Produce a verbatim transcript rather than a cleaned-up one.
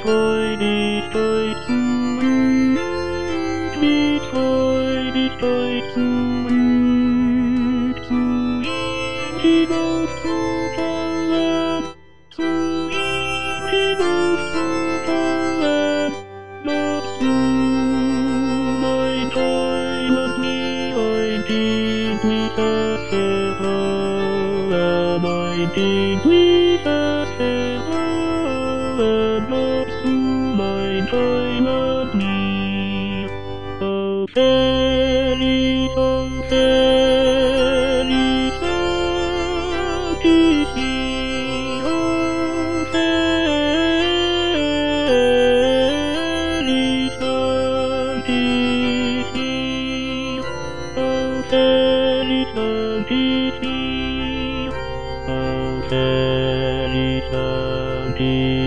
Freude stolzen, mit Freude stolzen, zu ihm hinauf zu fallen, zu ihm hinauf zu fallen. Glaubst du, mein Heimat, nie ein tägliches Vertrauen, ein tägliches Vertrauen, glaubst du, mein Heimat, nie? Allfällig, allfällig sag ich dir, allfällig sag ich dir, allfällig sag ich dir, allfällig sag ich dir.